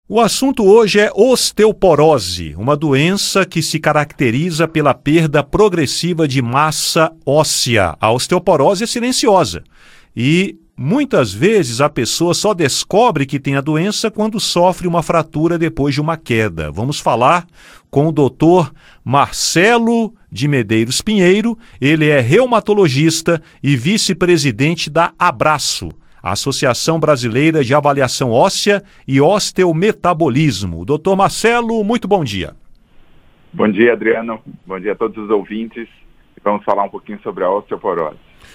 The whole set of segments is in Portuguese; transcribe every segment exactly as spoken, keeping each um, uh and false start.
O assunto hoje é osteoporose, uma doença que se caracteriza pela perda progressiva de massa óssea. A osteoporose é silenciosa e muitas vezes a pessoa só descobre que tem a doença quando sofre uma fratura depois de uma queda. Vamos falar com o doutor Marcelo de Medeiros Pinheiro. Ele é reumatologista e vice-presidente da Abraço, a Associação Brasileira de Avaliação Óssea e Osteometabolismo. Doutor Marcelo, muito bom dia. Bom dia, Adriano. Bom dia a todos os ouvintes. Vamos falar um pouquinho sobre a osteoporose.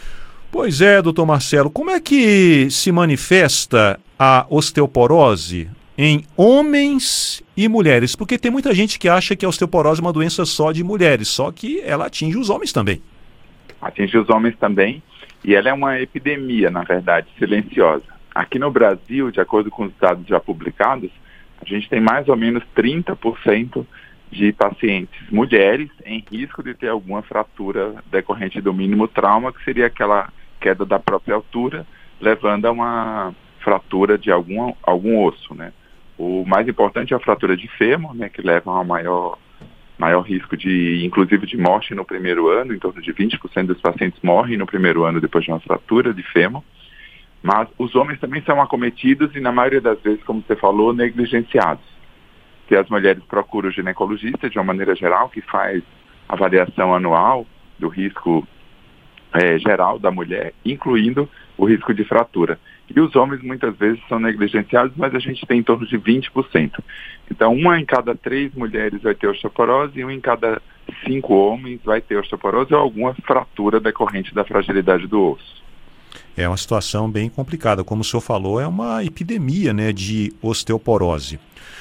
Pois é, doutor Marcelo, como é que se manifesta a osteoporose em homens e mulheres? Porque tem muita gente que acha que a osteoporose é uma doença só de mulheres, só que ela atinge os homens também. Atinge os homens também. E ela é uma epidemia, na verdade, silenciosa. Aqui no Brasil, de acordo com os dados já publicados, a gente tem mais ou menos trinta por cento de pacientes mulheres em risco de ter alguma fratura decorrente do mínimo trauma, que seria aquela queda da própria altura, levando a uma fratura de algum, algum osso, né? O mais importante é a fratura de fêmur, né, que leva a maior... maior risco de, inclusive, de morte no primeiro ano. Em torno de vinte por cento dos pacientes morrem no primeiro ano depois de uma fratura de fêmur. Mas os homens também são acometidos e, na maioria das vezes, como você falou, negligenciados. Que as mulheres procuram o ginecologista, de uma maneira geral, que faz avaliação anual do risco é, geral da mulher, incluindo o risco de fratura. E os homens muitas vezes são negligenciados, mas a gente tem em torno de vinte por cento. Então, uma em cada três mulheres vai ter osteoporose e um em cada cinco homens vai ter osteoporose ou alguma fratura decorrente da fragilidade do osso. É uma situação bem complicada. Como o senhor falou, é uma epidemia, né, de osteoporose.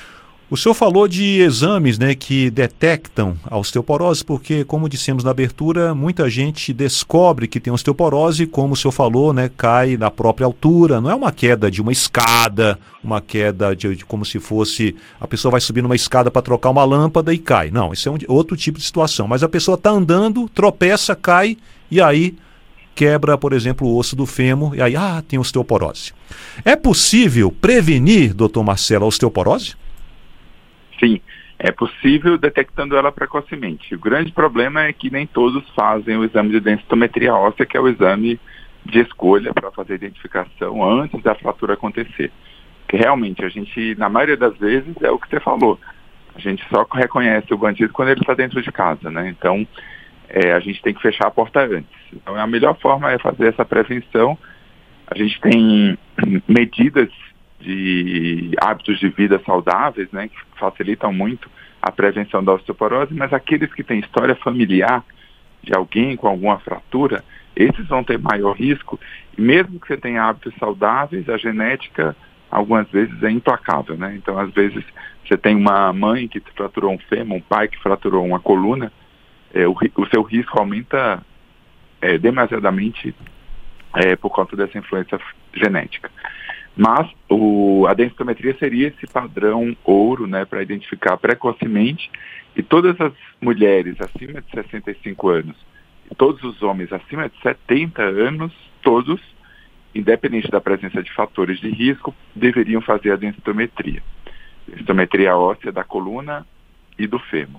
O senhor falou de exames, né, que detectam a osteoporose, porque, como dissemos na abertura, muita gente descobre que tem osteoporose, como o senhor falou, né, cai na própria altura. Não é uma queda de uma escada, uma queda de, de como se fosse a pessoa vai subir numa escada para trocar uma lâmpada e cai. Não, isso é um, outro tipo de situação. Mas a pessoa está andando, tropeça, cai e aí quebra, por exemplo, o osso do fêmur e aí, ah, tem osteoporose. É possível prevenir, doutor Marcelo, a osteoporose? Sim, é possível detectando ela precocemente. O grande problema é que nem todos fazem o exame de densitometria óssea, que é o exame de escolha para fazer a identificação antes da fratura acontecer. Que realmente a gente, na maioria das vezes, é o que você falou. A gente só reconhece o bandido quando ele está dentro de casa, né? Então, é, a gente tem que fechar a porta antes. Então, a melhor forma é fazer essa prevenção. A gente tem medidas de hábitos de vida saudáveis, né, que facilitam muito a prevenção da osteoporose, mas aqueles que têm história familiar de alguém com alguma fratura, esses vão ter maior risco, e mesmo que você tenha hábitos saudáveis, a genética, algumas vezes, é implacável, né? Então, às vezes, você tem uma mãe que fraturou um fêmur, um pai que fraturou uma coluna, é, o, o seu risco aumenta é, demasiadamente é, por conta dessa influência genética. Mas o, a densitometria seria esse padrão ouro, né, para identificar precocemente, e todas as mulheres acima de sessenta e cinco anos e todos os homens acima de setenta anos, todos, independente da presença de fatores de risco, deveriam fazer a densitometria. Densitometria óssea da coluna e do fêmur.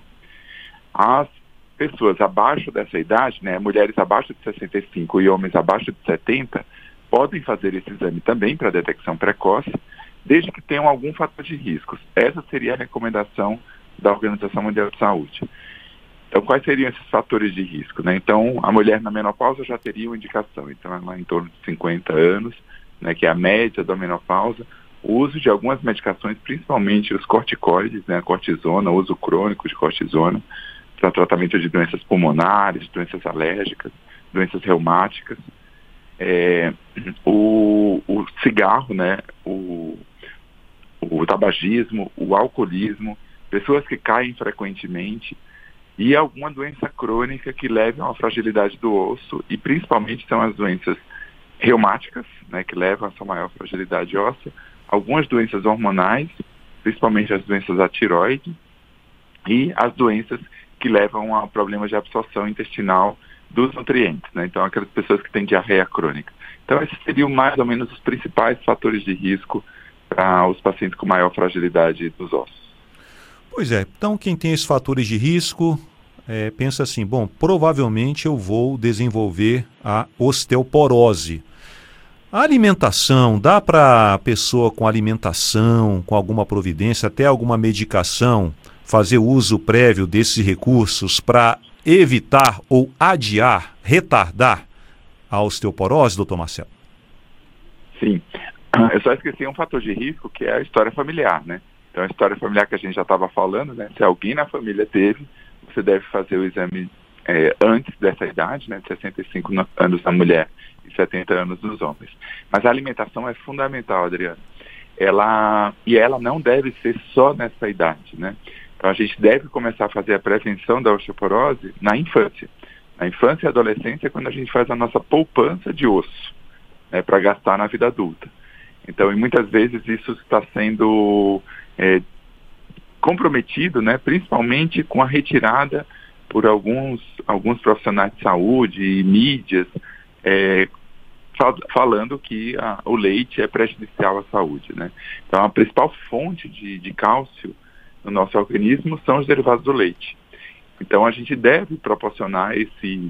As pessoas abaixo dessa idade, né, mulheres abaixo de sessenta e cinco e homens abaixo de setenta, podem fazer esse exame também para detecção precoce, desde que tenham algum fator de riscos. Essa seria a recomendação da Organização Mundial de Saúde. Então, quais seriam esses fatores de risco, né? Então, a mulher na menopausa já teria uma indicação. Então, ela em torno de cinquenta anos, né, que é a média da menopausa, o uso de algumas medicações, principalmente os corticoides, né, a cortisona, o uso crônico de cortisona, para tratamento de doenças pulmonares, doenças alérgicas, doenças reumáticas. É, o, o cigarro, né, o, o tabagismo, o alcoolismo, pessoas que caem frequentemente e alguma doença crônica que leve a uma fragilidade do osso, e principalmente são as doenças reumáticas, né, que levam a essa maior fragilidade óssea, algumas doenças hormonais, principalmente as doenças da tireoide, e as doenças que levam a problemas de absorção intestinal dos nutrientes, né? Então, aquelas pessoas que têm diarreia crônica. Então, esses seriam mais ou menos os principais fatores de risco para os pacientes com maior fragilidade dos ossos. Pois é, então quem tem esses fatores de risco, é, pensa assim, bom, provavelmente eu vou desenvolver a osteoporose. A alimentação, dá para a pessoa com alimentação, com alguma providência, até alguma medicação, fazer uso prévio desses recursos para evitar ou adiar, retardar a osteoporose, doutor Marcelo? Sim. Eu só esqueci um fator de risco, que é a história familiar, né? Então, a história familiar que a gente já estava falando, né? Se alguém na família teve, você deve fazer o exame é, antes dessa idade, né? De sessenta e cinco anos na mulher e setenta anos nos homens. Mas a alimentação é fundamental, Adriano. Ela, e ela não deve ser só nessa idade, né? Então, a gente deve começar a fazer a prevenção da osteoporose na infância. Na infância e adolescência é quando a gente faz a nossa poupança de osso, né? Para gastar na vida adulta. Então, e muitas vezes isso está sendo é, comprometido, né, principalmente com a retirada por alguns, alguns profissionais de saúde e mídias, é, fal falando que a, o leite é prejudicial à saúde, né? Então, a principal fonte de, de cálcio no nosso organismo são os derivados do leite. Então, a gente deve proporcionar esse,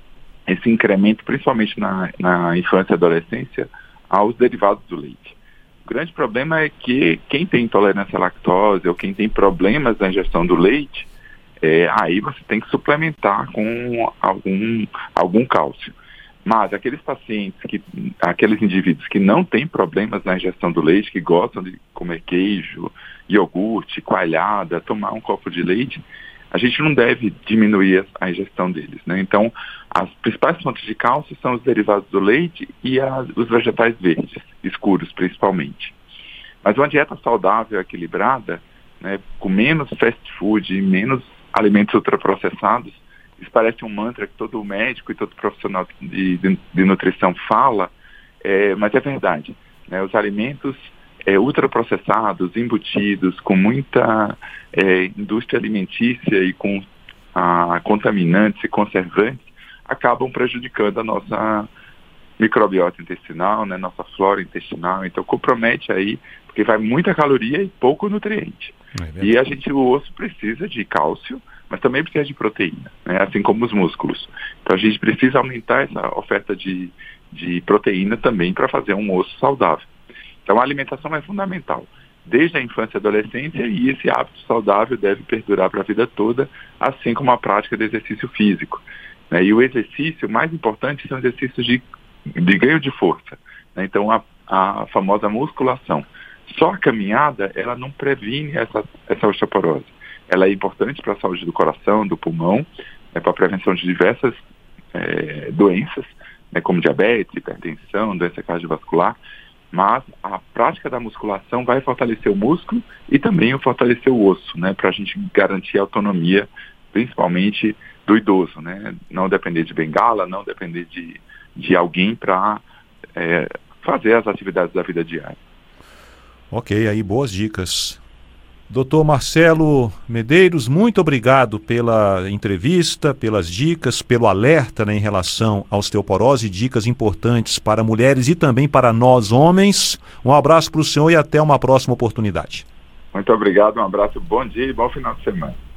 esse incremento, principalmente na, na infância e adolescência, aos derivados do leite. O grande problema é que quem tem intolerância à lactose ou quem tem problemas na ingestão do leite, é, aí você tem que suplementar com algum, algum cálcio. Mas aqueles pacientes, que, aqueles indivíduos que não têm problemas na ingestão do leite, que gostam de comer queijo, iogurte, coalhada, tomar um copo de leite, a gente não deve diminuir a ingestão deles, né? Então, as principais fontes de cálcio são os derivados do leite e as, os vegetais verdes, escuros principalmente. Mas uma dieta saudável, equilibrada, né, com menos fast food e menos alimentos ultraprocessados, isso parece um mantra que todo médico e todo profissional de, de, de nutrição fala, é, mas é verdade, né? Os alimentos É, ultraprocessados, embutidos, com muita é, indústria alimentícia e com a, contaminantes e conservantes, acabam prejudicando a nossa microbiota intestinal, né, nossa flora intestinal. Então compromete aí, porque vai muita caloria e pouco nutriente. É e a gente, o osso precisa de cálcio, mas também precisa de proteína, né, assim como os músculos. Então a gente precisa aumentar essa oferta de, de proteína também para fazer um osso saudável. Então, a alimentação é fundamental, desde a infância e adolescência, e esse hábito saudável deve perdurar para a vida toda, assim como a prática de exercício físico, né? E o exercício mais importante são exercícios de, de ganho de força, né? Então, a, a famosa musculação. Só a caminhada, ela não previne essa, essa osteoporose. Ela é importante para a saúde do coração, do pulmão, né, para a prevenção de diversas é, doenças, né, como diabetes, hipertensão, doença cardiovascular. Mas a prática da musculação vai fortalecer o músculo e também fortalecer o osso, né, para a gente garantir a autonomia, principalmente do idoso, né, não depender de bengala, não depender de, de alguém para é, fazer as atividades da vida diária. Ok, aí boas dicas. doutor Marcelo Medeiros, muito obrigado pela entrevista, pelas dicas, pelo alerta, né, em relação à osteoporose, dicas importantes para mulheres e também para nós homens. Um abraço para o senhor e até uma próxima oportunidade. Muito obrigado, um abraço, bom dia e bom final de semana.